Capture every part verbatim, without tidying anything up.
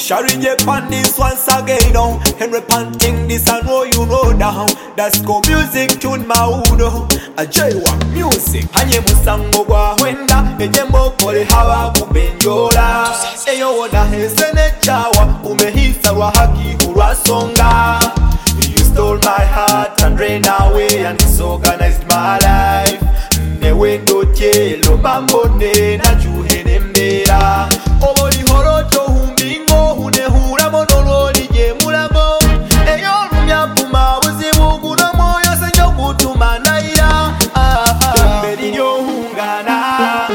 Shari Japan this once again now. Henry Panting this I know you know now. That's go music tune maudo. A J-Wa music. Hanye musango kwa wenda. Ejembo kole hawa kubenjola. Eyo wada hesene chawa. Umehisa wa haki hurwa songa. You stole my heart and ran away and disorganized my life. Newe ndoche lo mambo ne na juhene mbera. Oboli horocho humbingo hunehura monololi je mulabo. Eyo rumya puma buzibu guno moyo senyo kutuma naira. Mberi yo hungana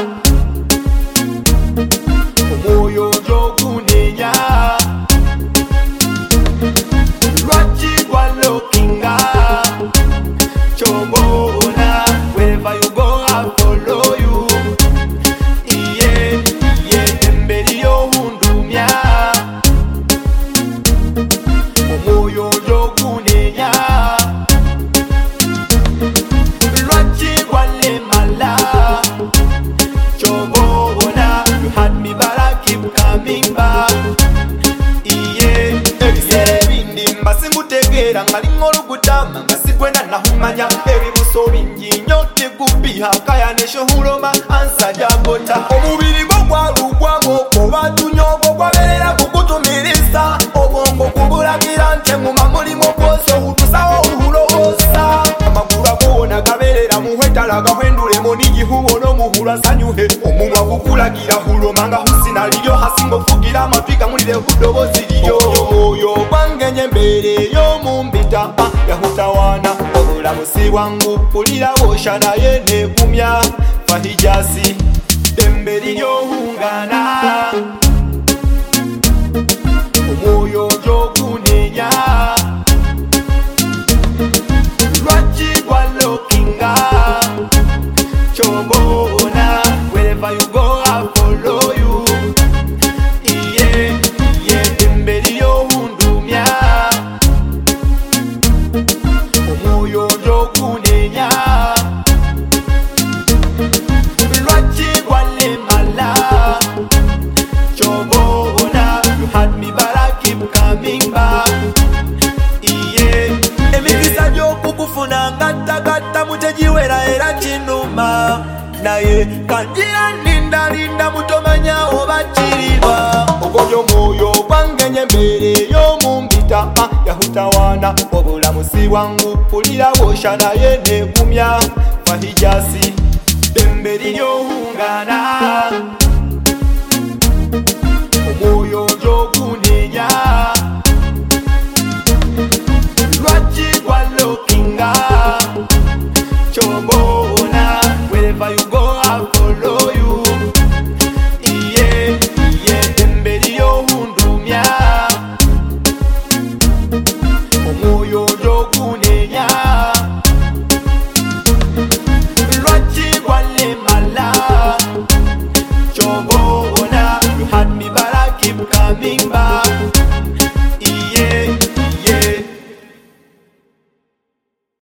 Omoyo jo kunenya Lwachi kwa lokinga Chomona wherever you go I follow you. Iye, iye, mberi yo hundumya Omoyo jo kunenya Lwachi kwa lemala Chomona, you had me but I keep coming back. Iye, iye Bindimba singutegera ngalingo lukutama ngasikwenda nahumanya ebibuso bingi nyote kubiha kaya nesho huloma ansa jagota omubiri bogwalugwago obatunyogo kwaberera kukutumirisa obongo kubulagira nte nguma mulimo koso utusawo uhulohosa amagulu agowona gaberera muhwetala gahwendule monigi huwono muhula sanyuhe omumwa gukulagira huloma nga husina liyo hasingo fugira amapika mulire kudobozi liyo oyo gwangenye mbere yo mumbita yahutawana obulamusi wangu pulira bosha naye negumya fahijasi emberi yo hungana omwoyo jo kunenya lwachi kwa lokinga chobona wherever you go I follow you. Iye, iye, emberi yo hundumya Omoyo jo kunenya Lwachi kwa lemala Chobona, you had me but I keep coming back. Iye, emikisa jo kukufuna ngata gata mutejiwera era chinuma. Naye kanjira ninda linda mutomanya obachiriwa. Ogoyo moyo wangenye mbere yo mumbita yahutawana obulamusi wangu pulira bosha naye negumya fahijasi emberi yo hungana